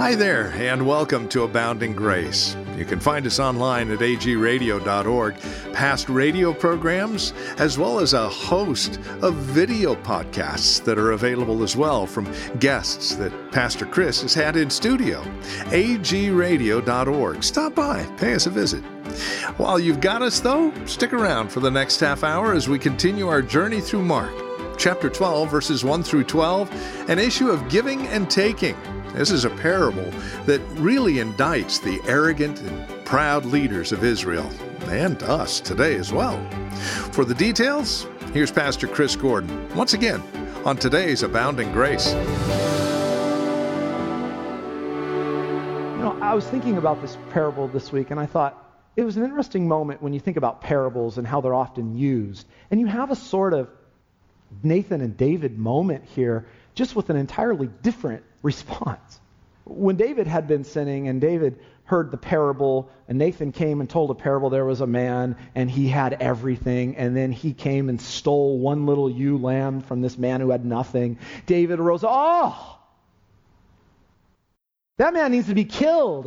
Hi there, and welcome to Abounding Grace. You can find us online at agradio.org, past radio programs, as well as a host of video podcasts that are available as well from guests that Pastor Chris has had in studio. agradio.org. Stop by, pay us a visit. While you've got us, though, stick around for the next half hour as we continue our journey through Mark, chapter 12, verses 1 through 12, an issue of giving and taking. This is a parable that really indicts the arrogant and proud leaders of Israel, and us today as well. For the details, here's Pastor Chris Gordon, once again, on today's Abounding Grace. I was thinking about this parable this week, and I thought it was an interesting moment when you think about parables and how they're often used. And you have a sort of Nathan and David moment here, just with an entirely different response. When David had been sinning and David heard the parable and Nathan came and told a parable, there was a man and he had everything, and then he came and stole one little ewe lamb from this man who had nothing. David arose, oh, that man needs to be killed.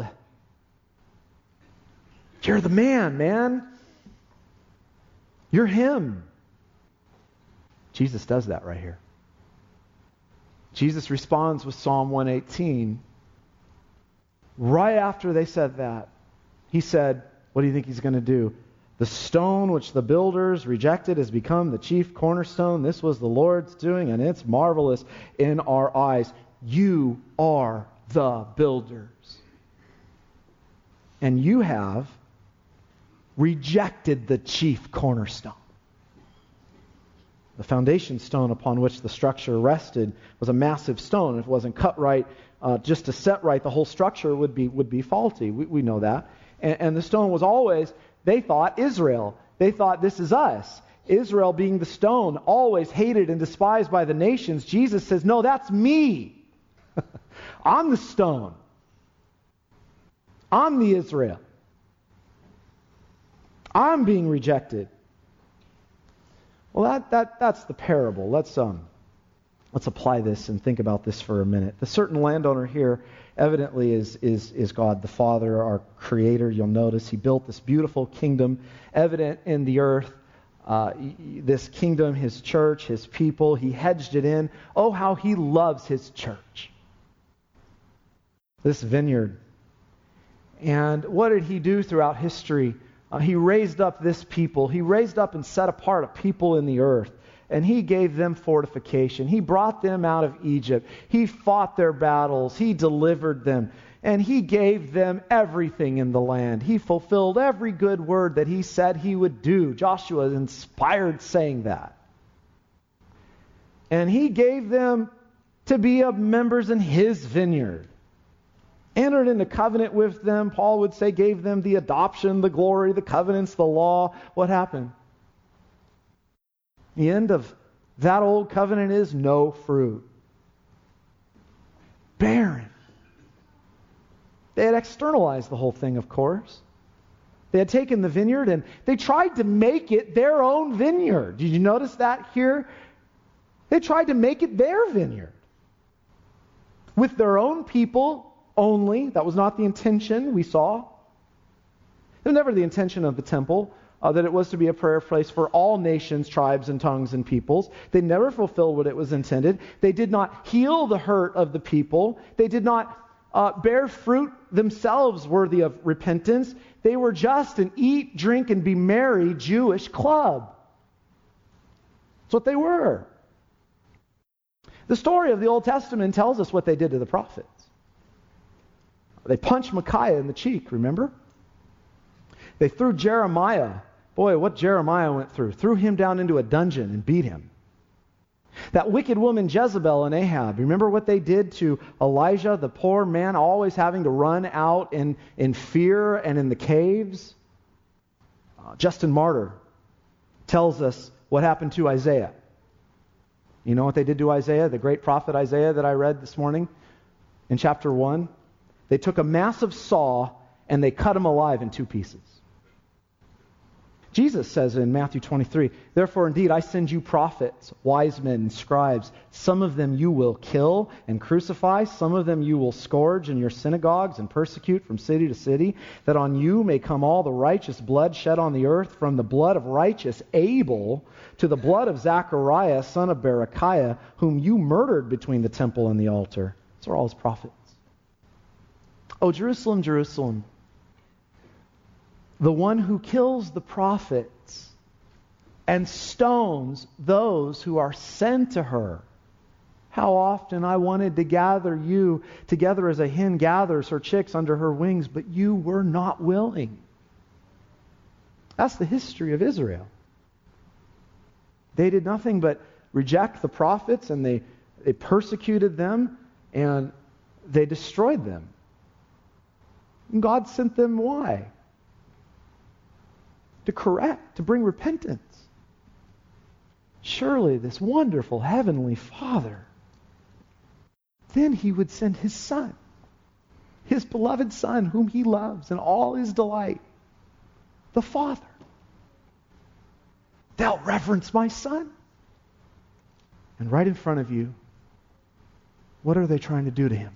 You're the man. You're him. Jesus does that right here. Jesus responds with Psalm 118. Right after they said that, he said, what do you think he's going to do? The stone which the builders rejected has become the chief cornerstone. This was the Lord's doing, and it's marvelous in our eyes. You are the builders. And you have rejected the chief cornerstone. The foundation stone upon which the structure rested was a massive stone. If it wasn't cut right, just to set right, the whole structure would be faulty. We know that. And the stone was always, they thought, Israel. They thought, this is us. Israel being the stone, always hated and despised by the nations. Jesus says, no, that's me. I'm the stone. I'm the Israel. I'm being rejected. Well, that's the parable. Let's apply this and think about this for a minute. The certain landowner here evidently is God the Father, our Creator. You'll notice he built this beautiful kingdom evident in the earth. This kingdom, his church, his people, he hedged it in. Oh, how he loves his church. This vineyard. And what did he do throughout history? He raised up this people. He raised up and set apart a people in the earth. And he gave them fortification. He brought them out of Egypt. He fought their battles. He delivered them. And he gave them everything in the land. He fulfilled every good word that he said he would do. Joshua is inspired saying that. And he gave them to be members in his vineyard. Entered into covenant with them, Paul would say, gave them the adoption, the glory, the covenants, the law. What happened? The end of that old covenant is no fruit. Barren. They had externalized the whole thing, of course. They had taken the vineyard and they tried to make it their own vineyard. Did you notice that here? They tried to make it their vineyard. With their own people only. That was not the intention we saw. It was never the intention of the temple that it was to be a prayer place for all nations, tribes, and tongues and peoples. They never fulfilled what it was intended. They did not heal the hurt of the people. They did not bear fruit themselves worthy of repentance. They were just an eat, drink, and be merry Jewish club. That's what they were. The story of the Old Testament tells us what they did to the prophets. They punched Micaiah in the cheek, remember? They threw Jeremiah, boy, what Jeremiah went through, threw him down into a dungeon and beat him. That wicked woman Jezebel and Ahab, remember what they did to Elijah, the poor man, always having to run out in fear and in the caves? Justin Martyr tells us what happened to Isaiah. You know what they did to Isaiah, the great prophet Isaiah that I read this morning in chapter 1? They took a massive saw and they cut him alive in two pieces. Jesus says in Matthew 23, "Therefore indeed I send you prophets, wise men, and scribes. Some of them you will kill and crucify. Some of them you will scourge in your synagogues and persecute from city to city, that on you may come all the righteous blood shed on the earth, from the blood of righteous Abel to the blood of Zachariah, son of Berechiah, whom you murdered between the temple and the altar." Those are all his prophets. "O Jerusalem, Jerusalem, the one who kills the prophets and stones those who are sent to her. How often I wanted to gather you together as a hen gathers her chicks under her wings, but you were not willing." That's the history of Israel. They did nothing but reject the prophets, and they persecuted them, and they destroyed them. And God sent them why? To correct, to bring repentance. Surely this wonderful heavenly Father, then he would send his Son, his beloved Son, whom he loves in all his delight, the Father. "Thou reverence my Son." And right in front of you, what are they trying to do to him?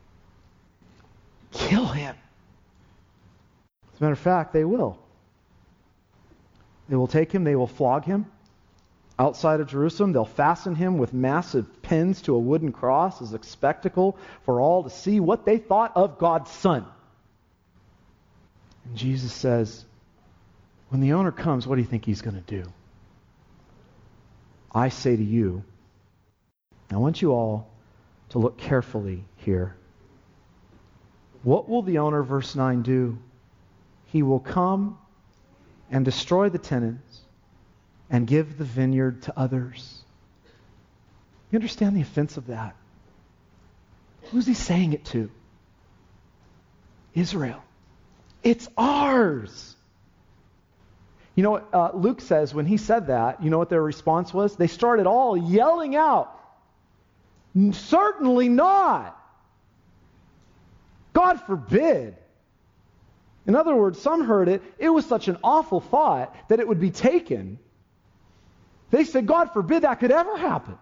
Kill him. As a matter of fact, they will. They will take him, they will flog him outside of Jerusalem. They'll fasten him with massive pins to a wooden cross as a spectacle for all to see what they thought of God's Son. And Jesus says, when the owner comes, what do you think he's going to do? I say to you, I want you all to look carefully here. What will the owner, verse 9, do? He will come and destroy the tenants and give the vineyard to others. You understand the offense of that? Who's he saying it to? Israel. It's ours. You know what Luke says when he said that, you know what their response was? They started all yelling out, "Certainly not! God forbid!" In other words, some heard it. It was such an awful thought that it would be taken. They said, "God forbid that could ever happen."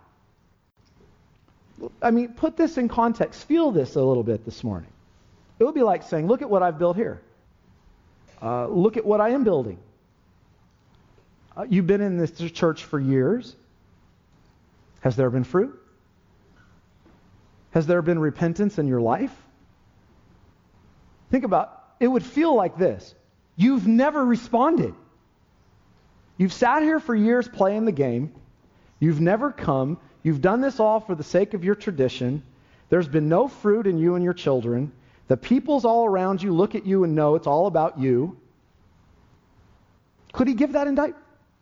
I mean, put this in context. Feel this a little bit this morning. It would be like saying, "Look at what I've built here. Look at what I am building." You've been in this church for years. Has there been fruit? Has there been repentance in your life? Think about, it would feel like this. You've never responded. You've sat here for years playing the game. You've never come. You've done this all for the sake of your tradition. There's been no fruit in you and your children. The peoples all around you look at you and know it's all about you. Could he give that indictment?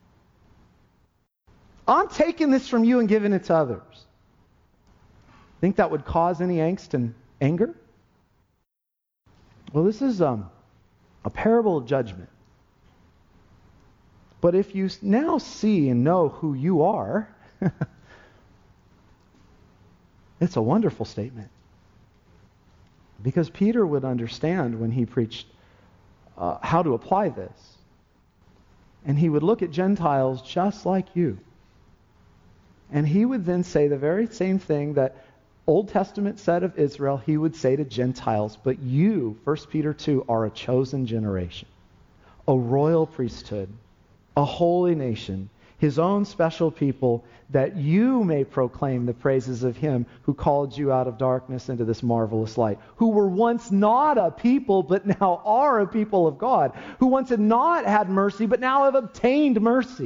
I'm taking this from you and giving it to others. Think that would cause any angst and anger? Well, this is a parable of judgment. But if you now see and know who you are, it's a wonderful statement. Because Peter would understand when he preached how to apply this. And he would look at Gentiles just like you. And he would then say the very same thing that Old Testament said of Israel, he would say to Gentiles, but you, 1 Peter 2, are a chosen generation, a royal priesthood, a holy nation, his own special people, that you may proclaim the praises of him who called you out of darkness into this marvelous light, who were once not a people, but now are a people of God, who once had not had mercy, but now have obtained mercy.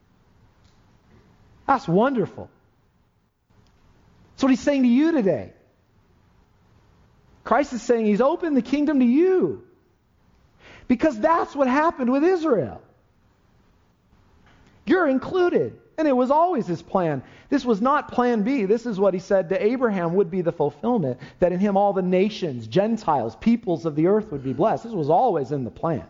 That's wonderful. That's what he's saying to you today. Christ is saying he's opened the kingdom to you. Because that's what happened with Israel. You're included. And it was always his plan. This was not plan B. This is what he said to Abraham would be the fulfillment. That in him all the nations, Gentiles, peoples of the earth would be blessed. This was always in the plan.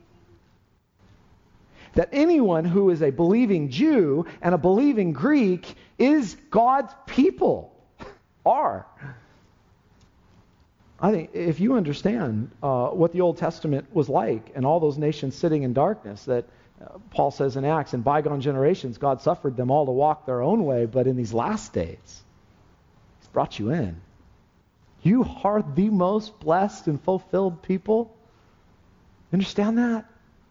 That anyone who is a believing Jew and a believing Greek is God's people. Are. I think if you understand what the Old Testament was like and all those nations sitting in darkness, that Paul says in Acts, in bygone generations, God suffered them all to walk their own way, but in these last days, He's brought you in. You are the most blessed and fulfilled people. Understand that?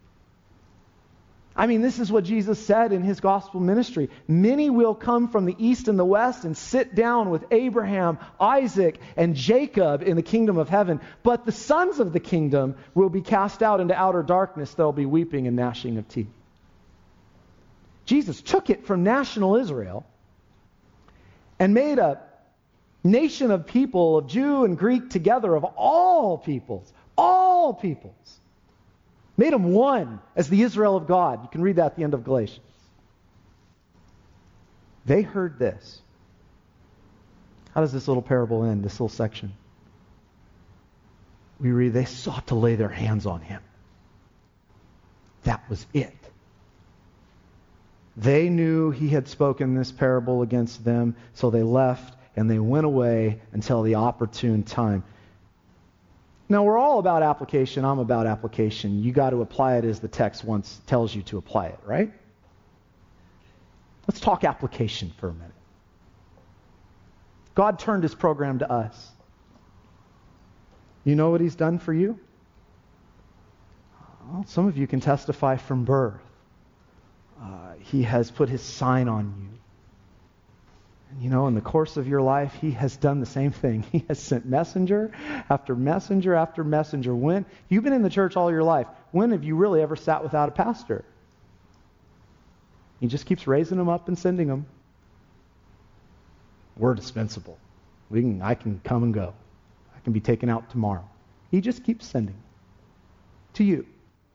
I mean, this is what Jesus said in His gospel ministry. Many will come from the east and the west and sit down with Abraham, Isaac, and Jacob in the kingdom of heaven. But the sons of the kingdom will be cast out into outer darkness. There'll be weeping and gnashing of teeth. Jesus took it from national Israel and made a nation of people, of Jew and Greek together, of all peoples. Made them one as the Israel of God. You can read that at the end of Galatians. They heard this. How does this little parable end, this little section? We read, they sought to lay their hands on Him. That was it. They knew He had spoken this parable against them, so they left and they went away until the opportune time. Now, we're all about application. I'm about application. You got to apply it as the text once tells you to apply it, right? Let's talk application for a minute. God turned His program to us. You know what He's done for you? Well, some of you can testify from birth. He has put His sign on you. You know, in the course of your life, He has done the same thing. He has sent messenger after messenger after messenger. When you've been in the church all your life, when have you really ever sat without a pastor? He just keeps raising them up and sending them. We're dispensable. I can come and go. I can be taken out tomorrow. He just keeps sending to you.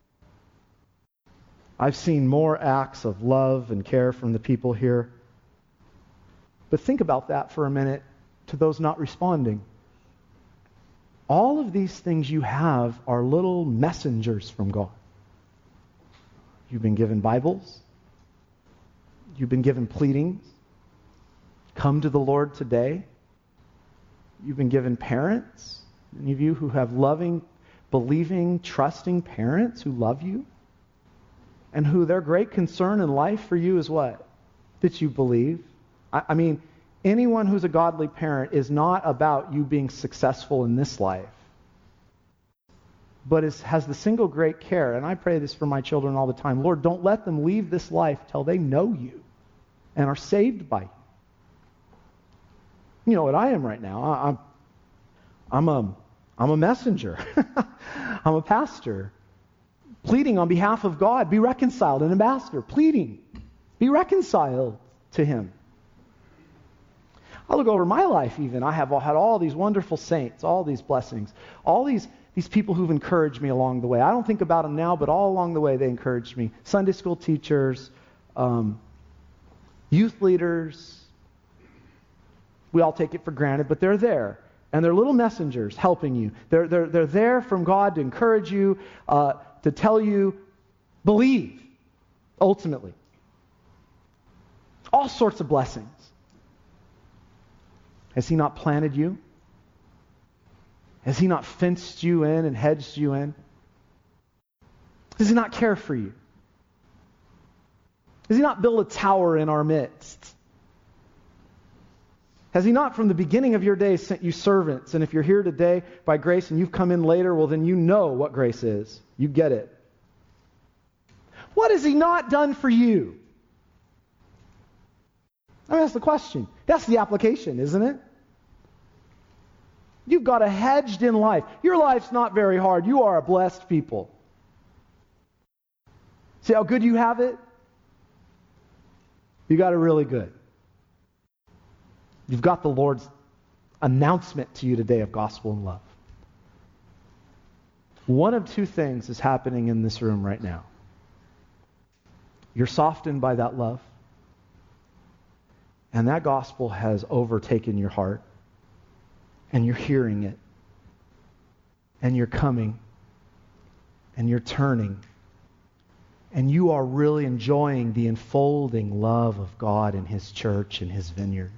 I've seen more acts of love and care from the people here. But think about that for a minute to those not responding. All of these things you have are little messengers from God. You've been given Bibles. You've been given pleadings. Come to the Lord today. You've been given parents. Many of you who have loving, believing, trusting parents who love you and who their great concern in life for you is what? That you believe. I mean, anyone who's a godly parent is not about you being successful in this life, but has the single great care, and I pray this for my children all the time, Lord, don't let them leave this life till they know you and are saved by you. You know what I am right now? I'm a messenger. I'm a pastor, pleading on behalf of God, be reconciled, an ambassador, pleading, be reconciled to Him. I look over my life even. I have had all these wonderful saints, all these blessings, all these people who've encouraged me along the way. I don't think about them now, but all along the way they encouraged me. Sunday school teachers, youth leaders. We all take it for granted, but they're there. And they're little messengers helping you. They're there from God to encourage you, to tell you, believe, ultimately. All sorts of blessings. Has He not planted you? Has He not fenced you in and hedged you in? Does He not care for you? Has He not built a tower in our midst? Has He not from the beginning of your days sent you servants? And if you're here today by grace and you've come in later, well then you know what grace is. You get it. What has He not done for you? I mean, that's the question. That's the application, isn't it? You've got a hedged in life. Your life's not very hard. You are a blessed people. See how good you have it? You got it really good. You've got the Lord's announcement to you today of gospel and love. One of two things is happening in this room right now. You're softened by that love, and that gospel has overtaken your heart, and you're hearing it, and you're coming, and you're turning, and you are really enjoying the enfolding love of God and His church and His vineyard.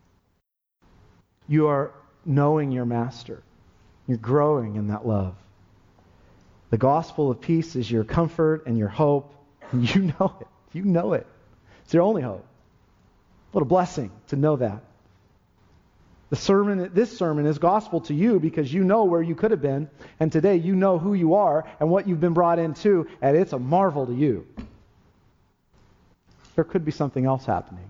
You are knowing your Master. You're growing in that love. The gospel of peace is your comfort and your hope. You know it. You know it. It's your only hope. What a blessing to know that. This sermon is gospel to you because you know where you could have been, and today you know who you are and what you've been brought into, and it's a marvel to you. There could be something else happening.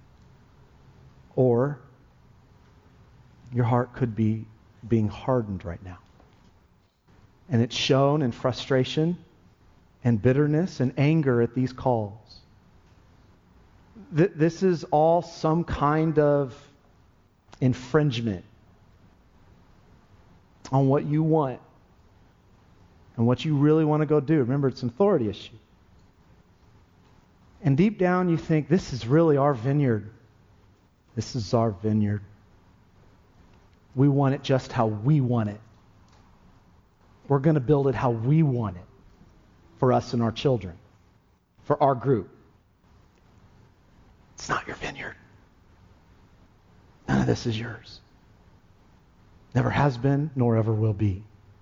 Or your heart could be being hardened right now. And it's shown in frustration and bitterness and anger at these calls. This is all some kind of infringement on what you want and what you really want to go do. Remember, it's an authority issue. And deep down you think, this is really our vineyard. This is our vineyard. We want it just how we want it. We're going to build it how we want it for us and our children, for our group. It's not your vineyard. None of this is yours. Never has been, nor ever will be.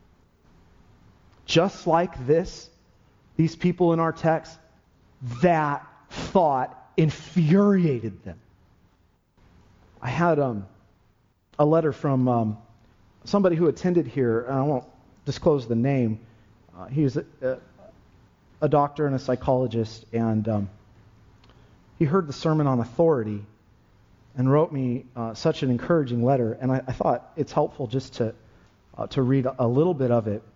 Just like this, these people in our text, that thought infuriated them. I had a letter from somebody who attended here, and I won't disclose the name. He was a doctor and a psychologist, and he heard the sermon on authority and wrote me such an encouraging letter, and I thought it's helpful just to read a little bit of it.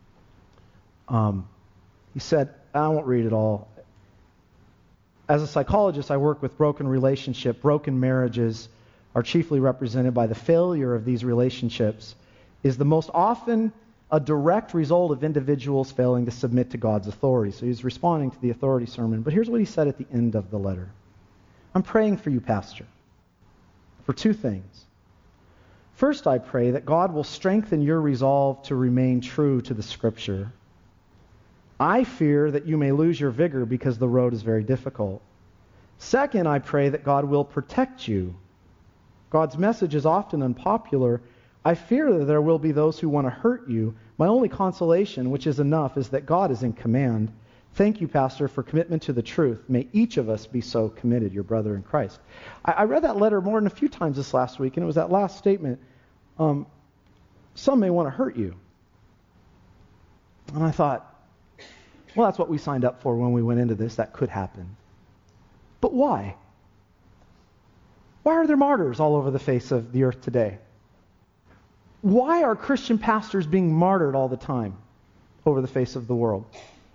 He said, I won't read it all. As a psychologist, I work with broken relationships. Broken marriages are chiefly represented by the failure of these relationships is the most often a direct result of individuals failing to submit to God's authority. So he's responding to the authority sermon. But here's what he said at the end of the letter. I'm praying for you, Pastor, for two things. First, I pray that God will strengthen your resolve to remain true to the Scripture. I fear that you may lose your vigor because the road is very difficult. Second, I pray that God will protect you. God's message is often unpopular. I fear that there will be those who want to hurt you. My only consolation, which is enough, is that God is in command. Thank you, Pastor, for commitment to the truth. May each of us be so committed, your brother in Christ. I read that letter more than a few times this last week, and it was that last statement, some may want to hurt you. And I thought, well, that's what we signed up for when we went into this. That could happen. But why? Why are there martyrs all over the face of the earth today? Why are Christian pastors being martyred all the time over the face of the world?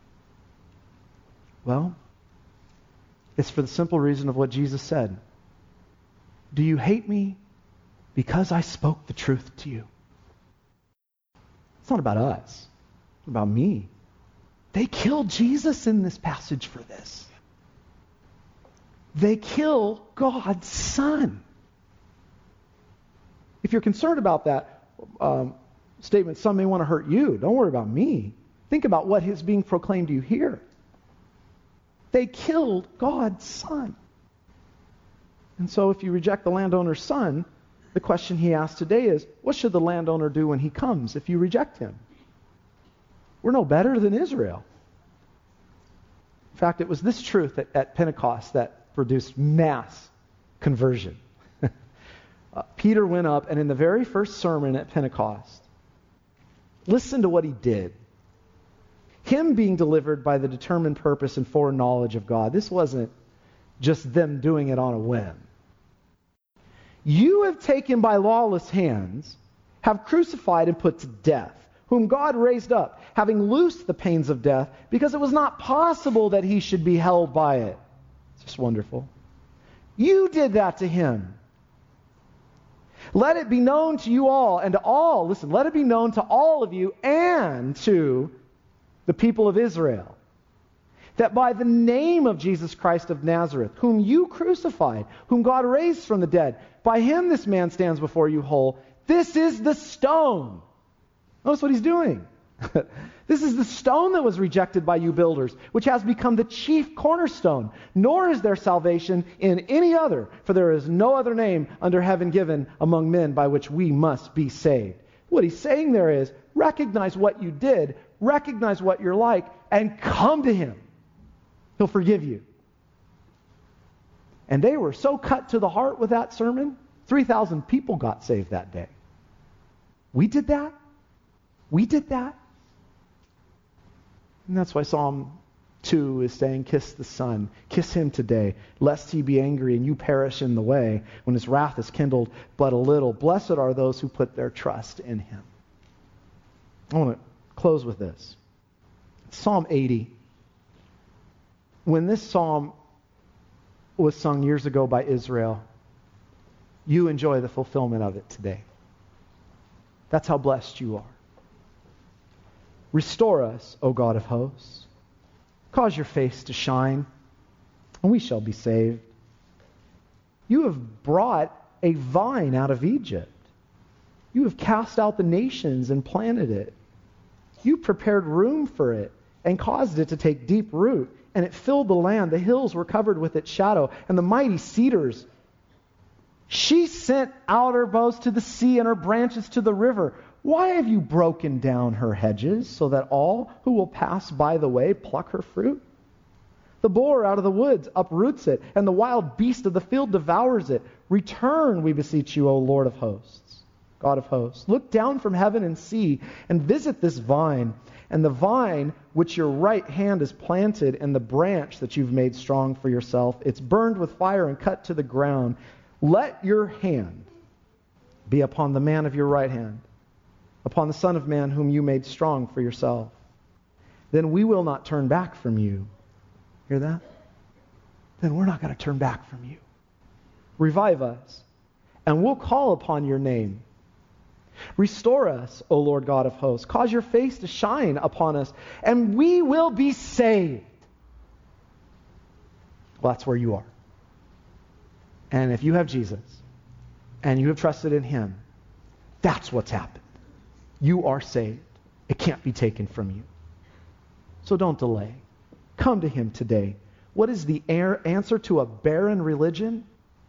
Well, it's for the simple reason of what Jesus said. Do you hate me because I spoke the truth to you? It's not about us. It's about me. They killed Jesus in this passage for this. They kill God's Son. If you're concerned about that statement, some may want to hurt you. Don't worry about me. Think about what is being proclaimed to you here. They killed God's Son. And so if you reject the landowner's son, the question he asks today is, what should the landowner do when he comes if you reject him? We're no better than Israel. In fact, it was this truth at Pentecost that produced mass conversion. Peter went up, and in the very first sermon at Pentecost, listen to what he did. Him being delivered by the determined purpose and foreknowledge of God. This wasn't just them doing it on a whim. You have taken by lawless hands, have crucified and put to death, whom God raised up, having loosed the pains of death, because it was not possible that he should be held by it. It's just wonderful. You did that to him. Let it be known to you all, and to all, listen, let it be known to all of you and to the people of Israel, that by the name of Jesus Christ of Nazareth, whom you crucified, whom God raised from the dead, by him this man stands before you whole. This is the stone. Notice what he's doing. This is the stone that was rejected by you builders, which has become the chief cornerstone. Nor is there salvation in any other, for there is no other name under heaven given among men by which we must be saved. What he's saying there is, recognize what you did, recognize what you're like, and come to him. He'll forgive you. And they were so cut to the heart with that sermon, 3,000 people got saved that day. We did that. We did that. And that's why Psalm 2 is saying, kiss the Son, kiss him today, lest he be angry and you perish in the way when his wrath is kindled but a little. Blessed are those who put their trust in him. I want to close with this. Psalm 80. When this psalm was sung years ago by Israel, you enjoy the fulfillment of it today. That's how blessed you are. Restore us, O God of hosts. Cause your face to shine, and we shall be saved. You have brought a vine out of Egypt. You have cast out the nations and planted it. You prepared room for it and caused it to take deep root, and it filled the land. The hills were covered with its shadow, and the mighty cedars. She sent out her boughs to the sea and her branches to the river. Why have you broken down her hedges so that all who will pass by the way pluck her fruit? The boar out of the woods uproots it, and the wild beast of the field devours it. Return, we beseech you, O Lord of hosts, God of hosts. Look down from heaven and see, and visit this vine, and the vine which your right hand has planted, and the branch that you've made strong for yourself. It's burned with fire and cut to the ground. Let your hand be upon the man of your right hand, upon the Son of Man whom you made strong for yourself. Then we will not turn back from you. Hear that? Then we're not going to turn back from you. Revive us, and we'll call upon your name. Restore us, O Lord God of hosts. Cause your face to shine upon us, and we will be saved. Well, that's where you are. And if you have Jesus, and you have trusted in him, that's what's happened. You are saved. It can't be taken from you. So don't delay. Come to him today. What is the answer to a barren religion?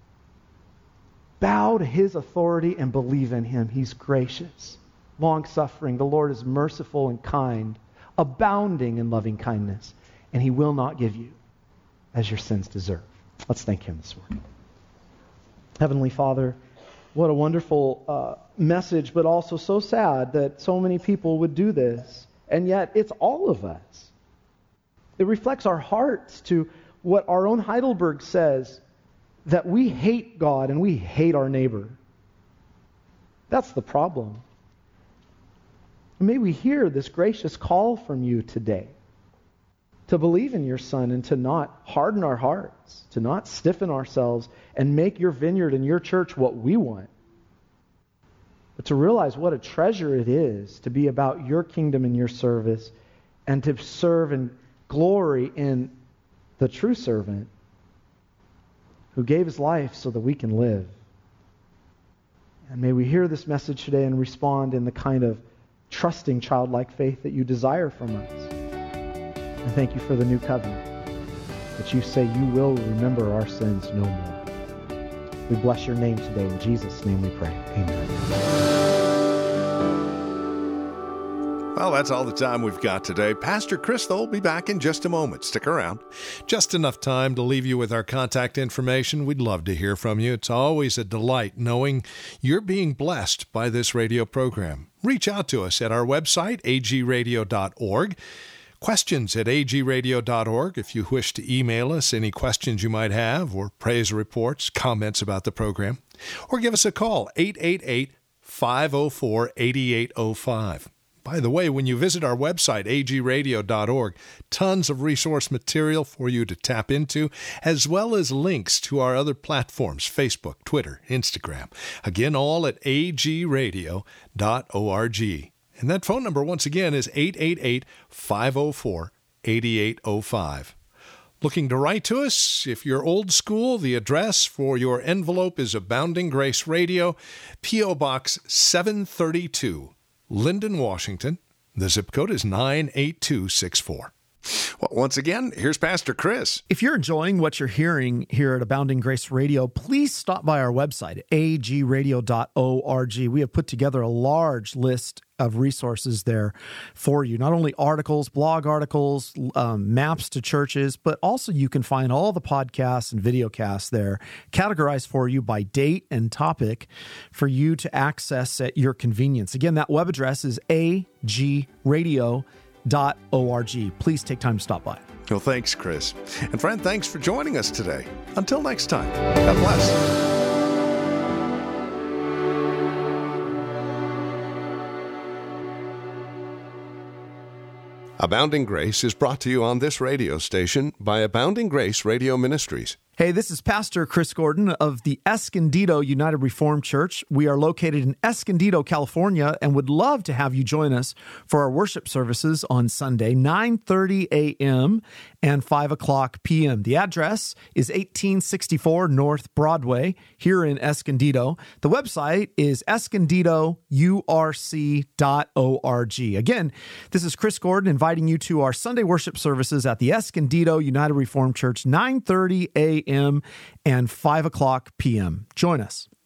Bow to his authority and believe in him. He's gracious, long-suffering. The Lord is merciful and kind, abounding in loving kindness, and he will not give you as your sins deserve. Let's thank him this morning. Heavenly Father, what a wonderful message, but also so sad that so many people would do this. And yet, it's all of us. It reflects our hearts to what our own Heidelberg says, that we hate God and we hate our neighbor. That's the problem. May we hear this gracious call from you today to believe in your Son and to not harden our hearts, to not stiffen ourselves and make your vineyard and your church what we want, but to realize what a treasure it is to be about your kingdom and your service and to serve and glory in the true servant who gave his life so that we can live. And may we hear this message today and respond in the kind of trusting childlike faith that you desire from us. And thank you for the new covenant, that you say you will remember our sins no more. We bless your name today. In Jesus' name we pray. Amen. Well, that's all the time we've got today. Pastor Crystal will be back in just a moment. Stick around. Just enough time to leave you with our contact information. We'd love to hear from you. It's always a delight knowing you're being blessed by this radio program. Reach out to us at our website, agradio.org. Questions at agradio.org if you wish to email us any questions you might have or praise reports, comments about the program. Or give us a call, 888-504-8805. By the way, when you visit our website, agradio.org, tons of resource material for you to tap into, as well as links to our other platforms, Facebook, Twitter, Instagram. Again, all at agradio.org. And that phone number, once again, is 888-504-8805. Looking to write to us? If you're old school, the address for your envelope is Abounding Grace Radio, P.O. Box 732, Linden, Washington. The zip code is 98264. Well, once again, here's Pastor Chris. If you're enjoying what you're hearing here at Abounding Grace Radio, please stop by our website, agradio.org. We have put together a large list of resources there for you. Not only articles, blog articles, maps to churches, but also you can find all the podcasts and videocasts there, categorized for you by date and topic for you to access at your convenience. Again, that web address is agradio.org. Please take time to stop by. Well, thanks, Chris. And friend, thanks for joining us today. Until next time, God bless. Abounding Grace is brought to you on this radio station by Abounding Grace Radio Ministries. Hey, this is Pastor Chris Gordon of the Escondido United Reformed Church. We are located in Escondido, California, and would love to have you join us for our worship services on Sunday, 9:30 a.m. and 5 o'clock p.m. The address is 1864 North Broadway here in Escondido. The website is escondidourc.org. Again, this is Chris Gordon inviting you to our Sunday worship services at the Escondido United Reformed Church, 9:30 a.m. and 5 o'clock p.m. Join us.